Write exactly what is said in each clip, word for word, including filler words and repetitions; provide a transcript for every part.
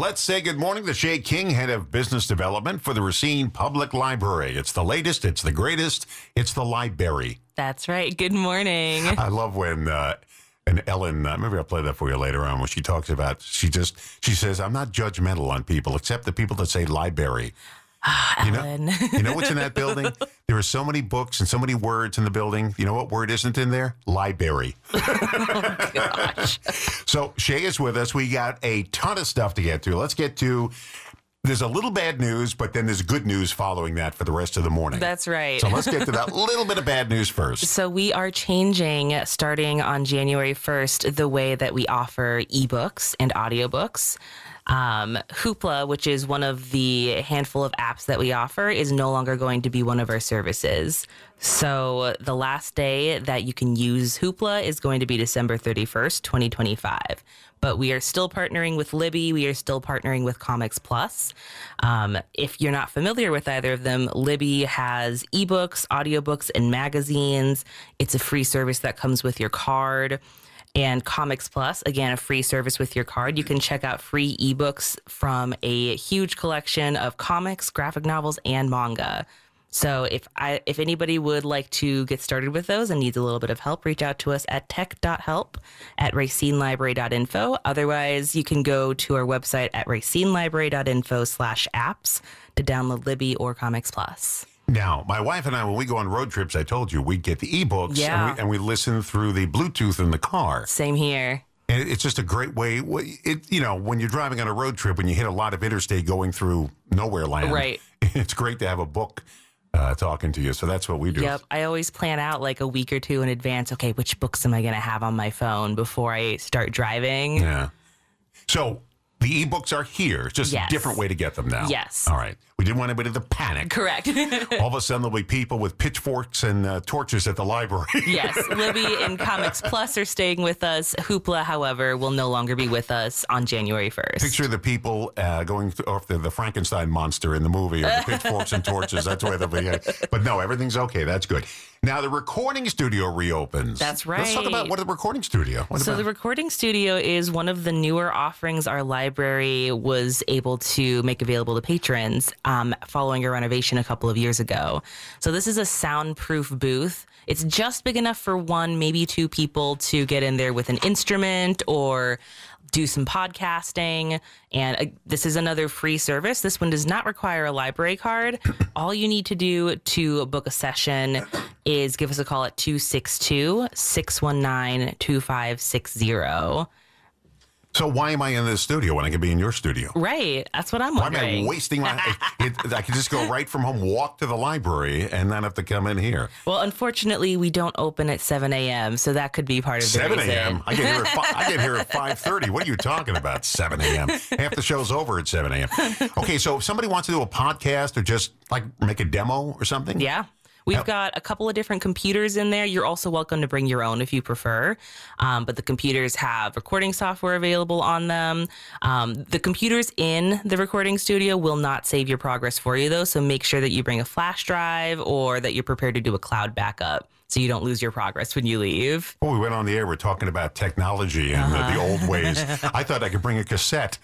Let's say good morning to Shay King, Head of Business Development for the Racine Public Library. It's the latest, it's the greatest, it's the library. That's right. Good morning. I love when, uh, and Ellen, uh, maybe I'll play that for you later on, when she talks about, she just, she says, I'm not judgmental on people, except the people that say library. Oh, you know, Ellen. you know what's in that building? There are so many books and so many words in the building. You know what word isn't in there? Library. Oh, gosh. So Shay is with us. We got a ton of stuff to get to. Let's get to, there's a little bad news, but then there's good news following that for the rest of the morning. That's right. So let's get to that little bit of bad news first. So we are changing, starting on January first, the way that we offer ebooks and audiobooks. Um, Hoopla, which is one of the handful of apps that we offer, is no longer going to be one of our services. So the last day that you can use Hoopla is going to be December thirty-first, twenty twenty-five. But we are still partnering with Libby. We are still partnering with Comics Plus. Um, if you're not familiar with either of them, Libby has ebooks, audiobooks, and magazines. It's a free service that comes with your card. And Comics Plus, again, a free service with your card. You can check out free ebooks from a huge collection of comics, graphic novels, and manga. So if I, if anybody would like to get started with those and needs a little bit of help, reach out to us at tech dot help at racine library dot info. Otherwise, you can go to our website at racine library dot info slash apps to download Libby or Comics Plus. Now, my wife and I, when we go on road trips, I told you, we get the ebooks Yeah. and, we, and we listen through the Bluetooth in the car. Same here. And it's just a great way. It, you know, when you're driving on a road trip, when you hit a lot of interstate going through nowhere land, Right. It's great to have a book uh, talking to you. So that's what we do. Yep. I always plan out like a week or two in advance. Okay, which books am I going to have on my phone before I start driving? Yeah. So the ebooks are here. It's just Yes. a different way to get them now. Yes. All right. We didn't want anybody to panic. Correct. All of a sudden, there'll be people with pitchforks and uh, torches at the library. Yes. Libby and Comics Plus are staying with us. Hoopla, however, will no longer be with us on January first. Picture the people uh, going th- off the, the Frankenstein monster in the movie, or the pitchforks and torches. That's where they'll be. But no, everything's okay. That's good. Now, the recording studio reopens. That's Let's talk right. about what is the recording studio. What So about? the recording studio is one of the newer offerings our library was able to make available to patrons um, following a renovation a couple of years ago. So this is a soundproof booth. It's just big enough for one, maybe two people to get in there with an instrument or do some podcasting. And uh, this is another free service. This one does not require a library card. All you need to do to book a session is give us a call at two six two, six one nine, two five six zero. So why am I in this studio when I could be in your studio? Right. That's what I'm Why am wondering. I wasting my... it, I could just go right from home, walk to the library, and not have to come in here. Well, unfortunately, we don't open at seven a.m., so that could be part of the seven reason. a.m.? I get here at fi- I get here at five thirty. What are you talking about, seven a.m.? Half the show's over at seven a.m. Okay, so if somebody wants to do a podcast or just, like, make a demo or something? Yeah. We've Yep. got a couple of different computers in there. You're also welcome to bring your own if you prefer. Um, but the computers have recording software available on them. Um, the computers in the recording studio will not save your progress for you, though. So make sure that you bring a flash drive or that you're prepared to do a cloud backup so you don't lose your progress when you leave. Oh, we went on the air. We're talking about technology and uh, the old ways. I thought I could bring a cassette.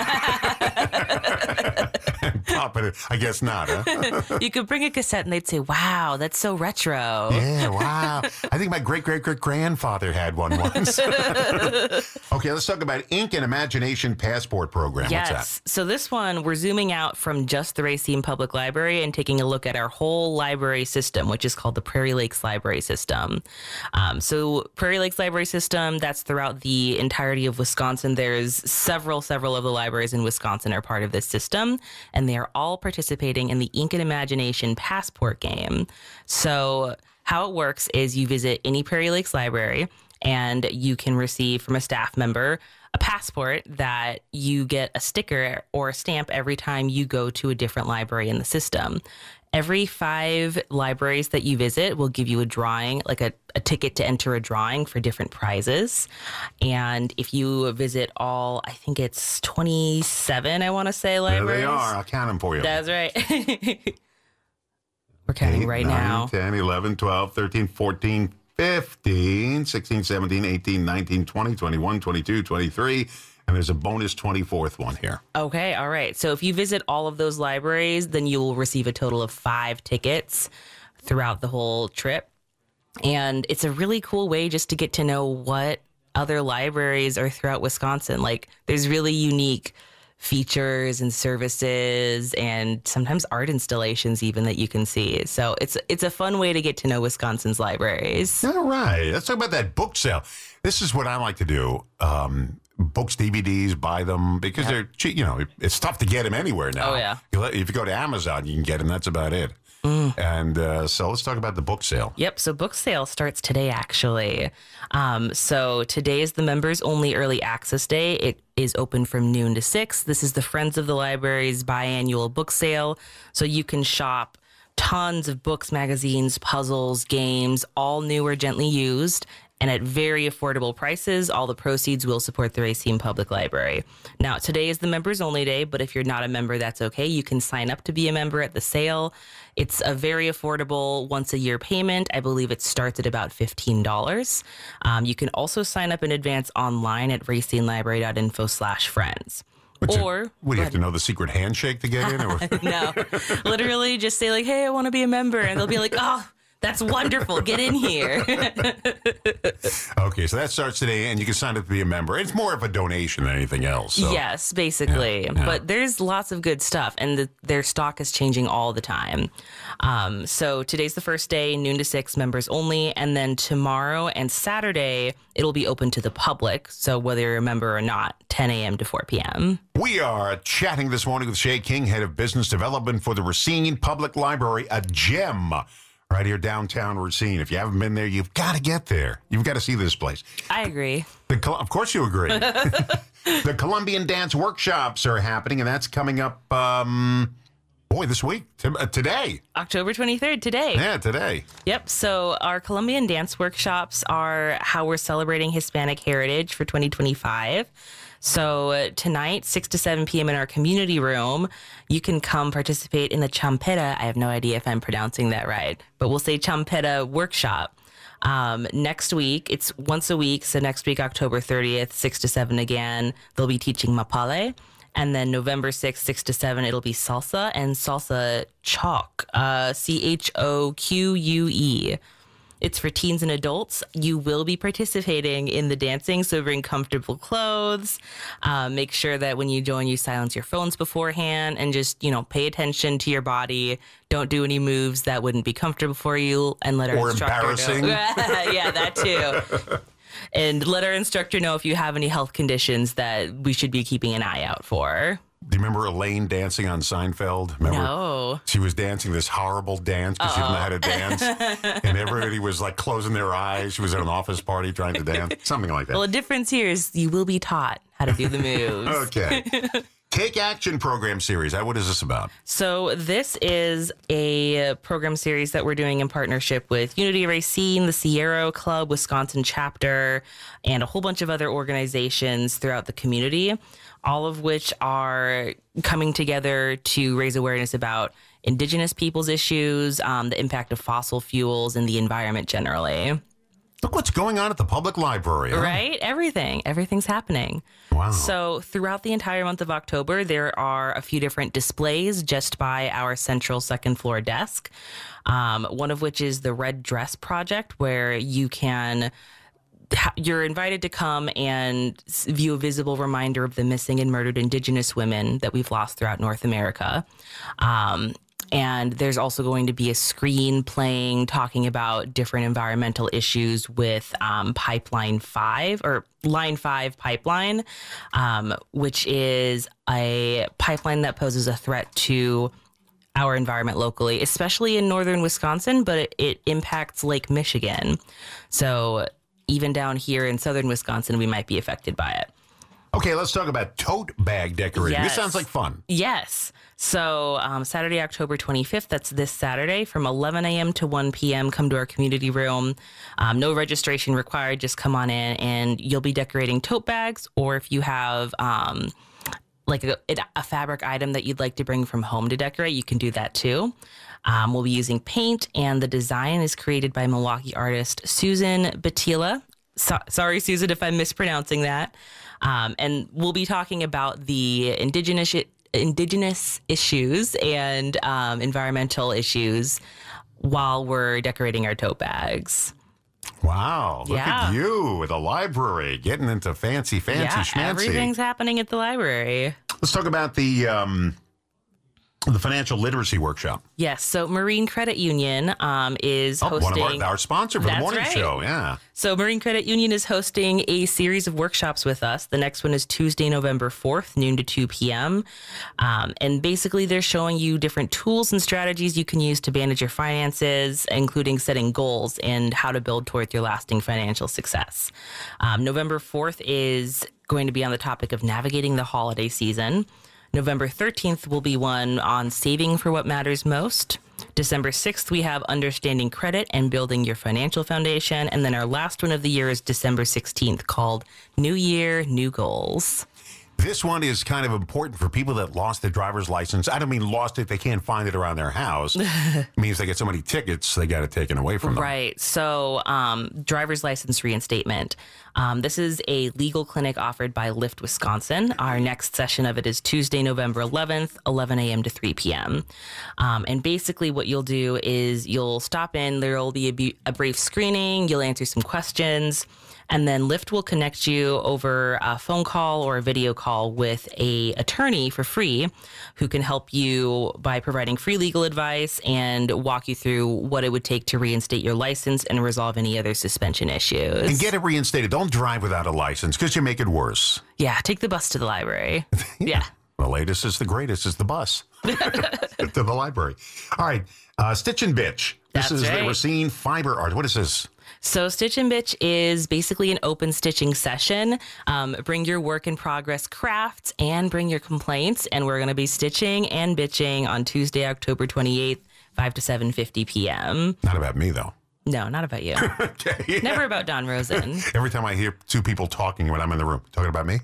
And pop it. I guess not, huh? You could bring a cassette and they'd say, wow, that's so retro. Yeah, wow. I think my great-great-great-grandfather had one once. Okay, let's talk about Ink and Imagination Passport Program. Yes. What's that? So this one, we're zooming out from just the Racine Public Library and taking a look at our whole library system, which is called the Prairie Lakes Library System. Um, so Prairie Lakes Library System, that's throughout the entirety of Wisconsin. There's several, several of the libraries in Wisconsin are part of this system, and they are all participating in the Ink and Imagination Passport game. So how it works is you visit any Prairie Lakes library, and you can receive from a staff member a passport that you get a sticker or a stamp every time you go to a different library in the system. Every five libraries that you visit will give you a drawing, like a, a ticket to enter a drawing for different prizes. And if you visit all, I think it's twenty-seven, I want to say, There libraries. they are. I'll count them for you. That's right. We're counting eight, right nine, now. ten, eleven, twelve, thirteen, fourteen, fifteen, sixteen, seventeen, eighteen, nineteen, twenty, twenty-one, twenty-two, twenty-three, And there's a bonus twenty-fourth one here. Okay, all right. So if you visit all of those libraries, then you will receive a total of five tickets throughout the whole trip. And it's a really cool way just to get to know what other libraries are throughout Wisconsin. Like, there's really unique features and services and sometimes art installations even that you can see. So it's it's a fun way to get to know Wisconsin's libraries. All right. Let's talk about that book sale. This is what I like to do. Um, books, D V Ds, buy them because yep. they're cheap. You know, it's tough to get them anywhere now. Oh, yeah. If you go to Amazon, you can get them. That's about it. Mm. And uh, so let's talk about the book sale. Yep. So book sale starts today, actually. Um, so today is the members only early access day. It is open from noon to six. This is the Friends of the Library's biannual book sale. So you can shop tons of books, magazines, puzzles, games, all new or gently used, and at very affordable prices. All the proceeds will support the Racine Public Library. Now, today is the members only day, but if you're not a member, that's okay. You can sign up to be a member at the sale. It's a very affordable once a year payment. I believe it starts at about fifteen dollars. Um, you can also sign up in advance online at racinelibrary.info slash friends. What's or it, what do you have to know the secret handshake to get in? Or? No, literally just say like, hey, I want to be a member. And they'll be like, oh, that's wonderful. Get in here. Okay, so that starts today, and you can sign up to be a member. It's more of a donation than anything else. So. Yes, basically. Yeah, yeah. But there's lots of good stuff, and the, their stock is changing all the time. Um, so today's the first day, noon to six, members only. And then tomorrow and Saturday, it'll be open to the public. So whether you're a member or not, ten a.m. to four p.m. We are chatting this morning with Shay King, Head of Business Development for the Racine Public Library, a gem right here downtown Racine. If you haven't been there, you've got to get there. You've got to see this place. I agree. The, of course you agree. The Colombian dance workshops are happening, and that's coming up, um, boy, this week, t- uh, today. October twenty-third, today. Yeah, today. Yep. So our Colombian dance workshops are how we're celebrating Hispanic heritage for twenty twenty-five. So uh, tonight, six to seven p.m. in our community room, you can come participate in the Champeta. I have no idea if I'm pronouncing that right, but we'll say Champeta workshop. Um, next week, it's once a week. So next week, October thirtieth, six to seven again, they'll be teaching Mapale. And then November sixth, six to seven, it'll be salsa and salsa chalk, uh, C H O Q U E. It's for teens and adults. You will be participating in the dancing, so bring comfortable clothes. Um, make sure that when you join, you silence your phones beforehand and just, you know, pay attention to your body. Don't do any moves that wouldn't be comfortable for you, and let our or instructor embarrassing. know. Yeah, that too. And let our instructor know if you have any health conditions that we should be keeping an eye out for. Do you remember Elaine dancing on Seinfeld? Remember? No. She was dancing this horrible dance because she didn't know how to dance. And everybody was like closing their eyes. She was at an office party trying to dance. Something like that. Well, the difference here is you will be taught how to do the moves. Okay. Take Action program series. What is this about? So this is a program series that we're doing in partnership with Unity Racine, the Sierra Club, Wisconsin chapter, and a whole bunch of other organizations throughout the community, all of which are coming together to raise awareness about Indigenous peoples' issues, um, the impact of fossil fuels, and the environment generally. Look what's going on at the public library. Huh? Right? Everything. Everything's happening. Wow. So throughout the entire month of October, there are a few different displays just by our central second floor desk, um, one of which is the Red Dress Project, where you can... You're invited to come and view a visible reminder of the missing and murdered Indigenous women that we've lost throughout North America. Um, and there's also going to be a screen playing, talking about different environmental issues with um, Pipeline five or Line five Pipeline, um, which is a pipeline that poses a threat to our environment locally, especially in northern Wisconsin, but it, it impacts Lake Michigan. So even down here in southern Wisconsin, we might be affected by it. Okay, let's talk about tote bag decorating. Yes. This sounds like fun. Yes. So um, Saturday, October twenty-fifth, that's this Saturday from eleven a.m. to one p.m. Come to our community room. Um, no registration required. Just come on in and you'll be decorating tote bags. Or if you have um, like a, a fabric item that you'd like to bring from home to decorate, you can do that too. Um, we'll be using paint, and the design is created by Milwaukee artist Susan Batila. So, sorry, Susan, if I'm mispronouncing that. Um, and we'll be talking about the indigenous indigenous issues and um, environmental issues while we're decorating our tote bags. Wow. Look Yeah. at you with a library, getting into fancy, fancy Yeah, schmancy. everything's happening at the library. Let's talk about the um, the financial literacy workshop. Yes, so Marine Credit Union um, is Oh, hosting... one of our, our sponsor for the That's morning right. show. Yeah. So Marine Credit Union is hosting a series of workshops with us. The next one is Tuesday, November fourth, noon to two p.m. Um, and basically, they're showing you different tools and strategies you can use to manage your finances, including setting goals and how to build towards your lasting financial success. Um, November fourth is going to be on the topic of navigating the holiday season. November thirteenth will be one on saving for what matters most. December sixth, we have understanding credit and building your financial foundation. And then our last one of the year is December sixteenth, called New Year, New Goals. This one is kind of important for people that lost their driver's license. I don't mean lost it, they can't find it around their house. It means they get so many tickets, they got it taken away from them. Right. So, um, driver's license reinstatement. Um, this is a legal clinic offered by Lyft Wisconsin. Our next session of it is Tuesday, November eleventh, eleven a.m. to three p.m. Um, and basically what you'll do is you'll stop in, there'll be a, bu- a brief screening, you'll answer some questions, and then Lyft will connect you over a phone call or a video call with a attorney for free who can help you by providing free legal advice and walk you through what it would take to reinstate your license and resolve any other suspension issues. And get it reinstated. Don't drive without a license because you make it worse. Yeah, take the bus to the library. Yeah. The latest is the greatest is the bus to the library. All right. Uh, Stitch and Bitch. This That's is right. the Racine Fiber Art. What is this? So Stitch and Bitch is basically an open stitching session. Um, bring your work in progress crafts and bring your complaints. And we're going to be stitching and bitching on Tuesday, October twenty-eighth, five to seven fifty p.m. Not about me, though. No, not about you. Okay. Never about Don Rosen. Every time I hear two people talking when I'm in the room, talking about me?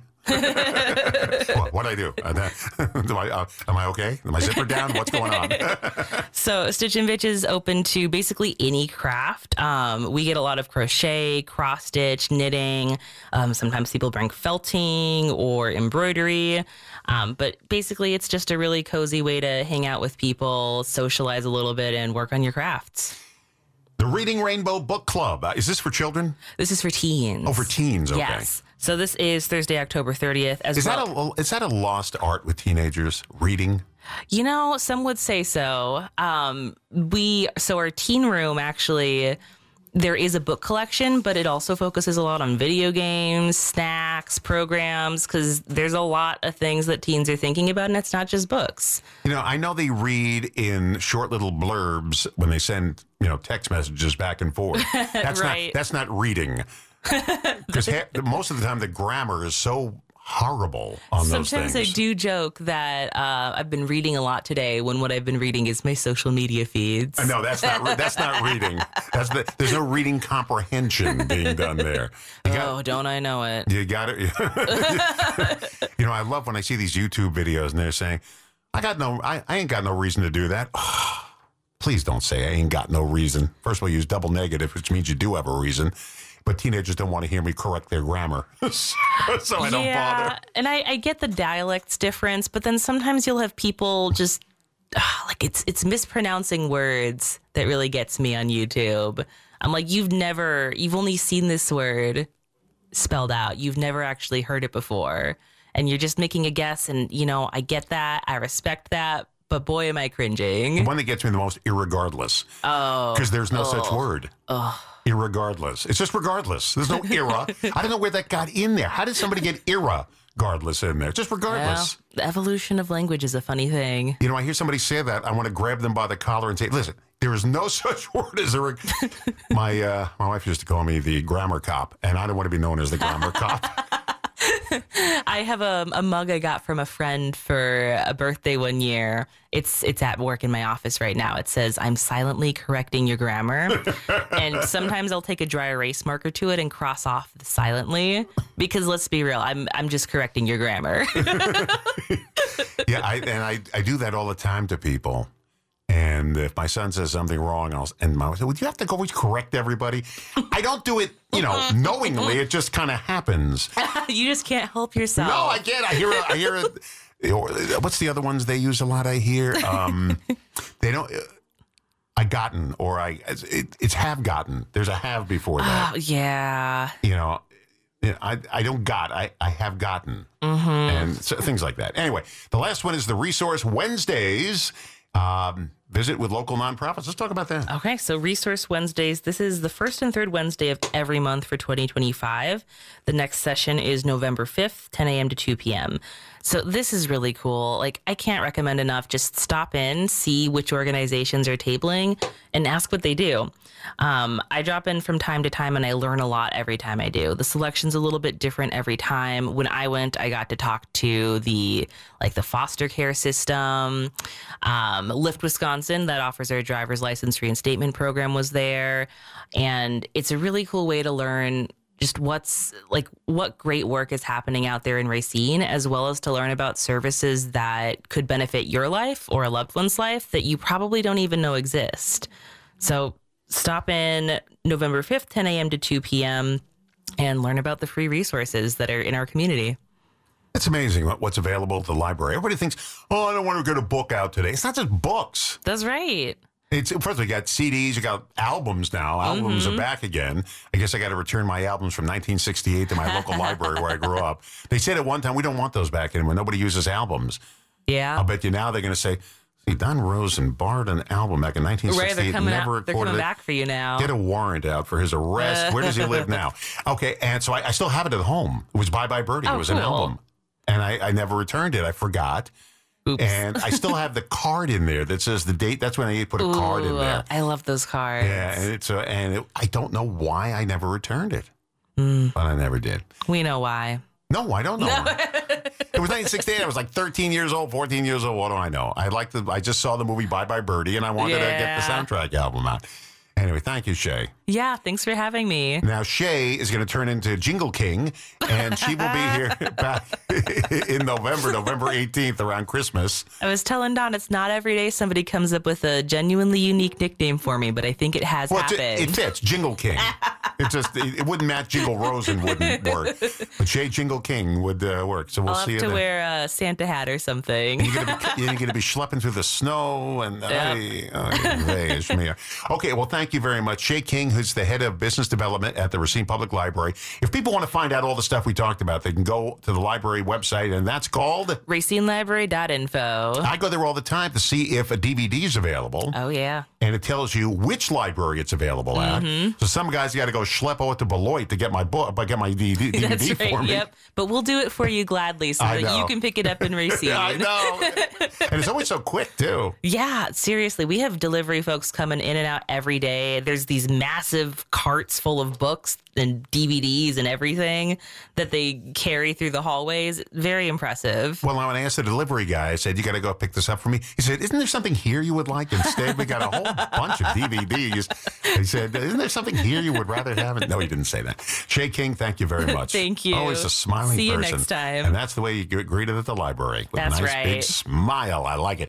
what what'd I do? Uh, that- do I, uh, am I okay? Am I zipper down? What's going on? So Stitch and Bitch is open to basically any craft. Um, we get a lot of crochet, cross stitch, knitting. Um, sometimes people bring felting or embroidery. Um, but basically, it's just a really cozy way to hang out with people, socialize a little bit, and work on your crafts. The Reading Rainbow Book Club. Uh, is this for children? This is for teens. Oh, for teens. Okay. Yes. So this is Thursday, October thirtieth. As Is well. that a is that a lost art with teenagers reading? You know, some would say so. Um, we so our teen room actually, there is a book collection, but it also focuses a lot on video games, snacks, programs, because there's a lot of things that teens are thinking about, and it's not just books. You know, I know they read in short little blurbs when they send, you know, text messages back and forth. That's Right. not that's not reading. Because most of the time the grammar is so horrible on those Sometimes I things. do joke that uh, I've been reading a lot today when what I've been reading is my social media feeds. No, that's not re- that's not reading. That's the, there's no reading comprehension being done there. You got, Oh, don't I know it? You got it. You know, I love when I see these YouTube videos and they're saying, "I got no, I, I ain't got no reason to do that." Please don't say I ain't got no reason. First of all, use double negative, which means you do have a reason. But teenagers don't want to hear me correct their grammar, so, so I don't yeah, bother. and I, I get the dialects difference, but then sometimes you'll have people just ah, like it's it's mispronouncing words that really gets me on YouTube. I'm like, you've never, you've only seen this word spelled out. You've never actually heard it before, and you're just making a guess. And you know, I get that, I respect that, but boy, am I cringing. The one that gets me the most, irregardless. Oh, Because there's no such word. oh. Irregardless. It's just regardless. There's no era. I don't know where that got in there. How did somebody get irregardless in there? Just Well, regardless. the evolution of language is a funny thing. You know, I hear somebody say that. I want to grab them by the collar and say, listen, there is no such word as a... Reg-. my, uh, my wife used to call me the grammar cop, and I don't want to be known as the grammar cop. I have a, a mug I got from a friend for a birthday one year. It's it's at work in my office right now. It says, "I'm silently correcting your grammar." And sometimes I'll take a dry erase marker to it and cross off the silently, because let's be real, I'm I'm just correcting your grammar. Yeah, I, and I, I do that all the time to people. And if my son says something wrong, I'll and my wife said, "Would you have to go always correct everybody?" I don't do it, you know, knowingly. It just kind of happens. You just can't help yourself. No, I can't. I hear. I hear. It. What's the other ones they use a lot? I hear. Um, they don't. I gotten or I. It, it's have gotten. There's a have before that. Oh, yeah. You know. I, I don't got, I, I have gotten, mm-hmm. and so, things like that. Anyway, the last one is the Resource Wednesdays. Um, visit with local nonprofits. Let's talk about that. Okay, so Resource Wednesdays. This is the first and third Wednesday of every month for twenty twenty-five. The next session is November fifth, ten a.m. to two p.m. So this is really cool. Like, I can't recommend enough. Just stop in, see which organizations are tabling, and ask what they do. Um, I drop in from time to time, and I learn a lot every time I do. The selection's a little bit different every time. When I went, I got to talk to the like the foster care system. Um, Lyft Wisconsin, that offers our driver's license reinstatement program, was there, and it's a really cool way to learn just what's like what great work is happening out there in Racine, as well as to learn about services that could benefit your life or a loved one's life that you probably don't even know exist. So stop in November fifth, ten a.m. to two p.m. and learn about the free resources that are in our community. It's amazing what's available at the library. Everybody thinks, oh, I don't want to get a book out today. It's not just books. That's right. It's first of all, you got C Ds, you got albums now. Albums mm-hmm. are back again. I guess I got to return my albums from nineteen sixty-eight to my local library where I grew up. They said at one time, we don't want those back anymore. Nobody uses albums. Yeah. I'll bet you now they're going to say, see, Don Rosen borrowed an album back in nineteen sixty-eight. Right, they're coming, never out, they're coming it. back for you now. Get a warrant out for his arrest. Where does he live now? Okay, and so I, I still have it at home. It was Bye Bye Birdie. Oh, it was cool. an album. And I, I never returned it. I forgot. Oops. And I still have the card in there that says the date. That's when I put a Ooh, card in there. I love those cards. Yeah, and it's a, and it, I don't know why I never returned it, mm. but I never did. We know why. No, I don't know. why. It was nineteen sixty-eight. I was like thirteen years old, fourteen years old. What do I know? I like the. I just saw the movie Bye Bye Birdie, and I wanted yeah. to get the soundtrack album out. Anyway, thank you, Shay. Yeah, thanks for having me. Now, Shay is going to turn into Jingle King, and she will be here back in November, November eighteenth, around Christmas. I was telling Don, it's not every day somebody comes up with a genuinely unique nickname for me, but I think it has well, happened. It fits, Jingle King. It just it, it wouldn't match Jingle Rosen wouldn't work, but Shay Jingle King would uh, work. So we'll I'll see have you to then. wear a Santa hat or something. You're gonna be you're gonna be schlepping through the snow and Yep. ay, ay, ay, okay. Well, thank you very much, Shay King, who's the head of business development at the Racine Public Library. If people want to find out all the stuff we talked about, they can go to the library website, and that's called Racine Library dot info. I go there all the time to see if a D V D is available. Oh, yeah. And it tells you which library it's available at. Mm-hmm. So some guys got to go schlep out to Beloit to get my book, but get my D V D, That's D V D right, for me. Yep. But we'll do it for you gladly so I that know. you can pick it up in Racine. I know. And it's always so quick, too. Yeah, seriously. We have delivery folks coming in and out every day. There's these massive carts full of books and D V Ds and everything that they carry through the hallways. Very impressive. Well, when I asked the delivery guy, I said, you got to go pick this up for me. He said, isn't there something here you would like instead? We got a whole bunch of D V Ds. He said, isn't there something here you would rather have? It? No, he didn't say that. Shay King, thank you very much. Thank you. Always a smiling See you person. next time. And that's the way you get greeted at the library. With That's a nice right. big smile. I like it.